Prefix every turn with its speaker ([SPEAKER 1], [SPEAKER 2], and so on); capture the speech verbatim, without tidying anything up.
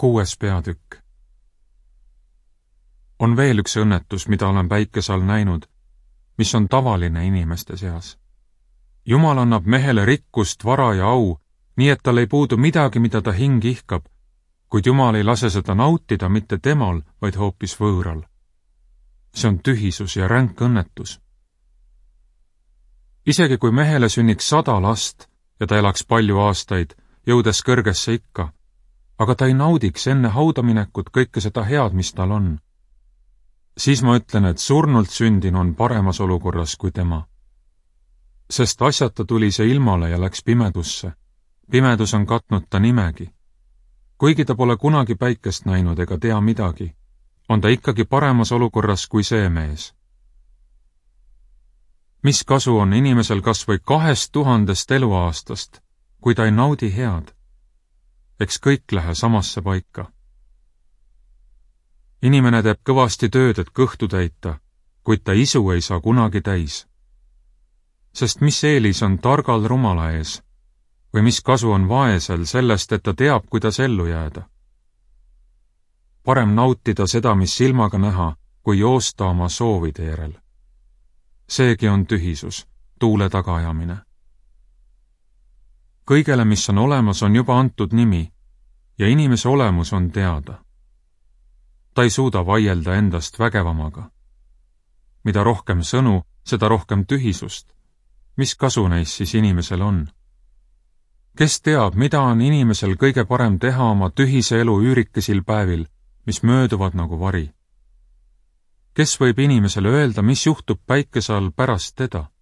[SPEAKER 1] Kuues peatükk. On veel üks õnnetus, mida olen päikese all näinud, mis on tavaline inimeste seas. Jumal annab mehele rikkust, vara ja au, nii et tal ei puudu midagi, mida ta hing ihkab, kuid Jumal ei lase seda nautida mitte temal, vaid hoopis võõral. See on tühisus ja ränk õnnetus. Isegi kui mehele sünniks sada last ja ta elaks palju aastaid, jõudes kõrgesse ikka, aga ta ei naudiks enne haudaminekut kõike seda head, mis tal on. Siis ma ütlen, et surnult sündinu on paremas olukorras kui tema. Sest asjata tuli see ilmale ja läks pimedusse. Pimedus on katnud ta nimegi. Kuigi ta pole kunagi päikest näinud ega tea midagi, on ta ikkagi paremas olukorras kui see mees. Mis kasu on inimesel kas või kahest tuhandest eluaastast, kui ta ei naudi head? Eks kõik lähe samasse paika. Inimene teeb kõvasti tööd, et kõhtu täita, kuid ta isu ei saa kunagi täis. Sest mis eelis on targal rumala ees? Või mis kasu on vaesel sellest, et ta teab, kuidas ellu jääda? Parem nautida seda, mis silmaga näha, kui joosta oma soovide järel. Seegi on tühisus, tuule tagaajamine. Kõigele, mis on olemas, on juba antud nimi ja inimese olemus on teada. Ta ei suuda vaielda endast vägevamaga. Mida rohkem sõnu, seda rohkem tühisust. Mis kasu neist siis inimesel on? Kes teab, mida on inimesel kõige parem teha oma tühise elu üürikesil päevil, mis mööduvad nagu vari? Kes võib inimesele öelda, mis juhtub päikese all pärast teda?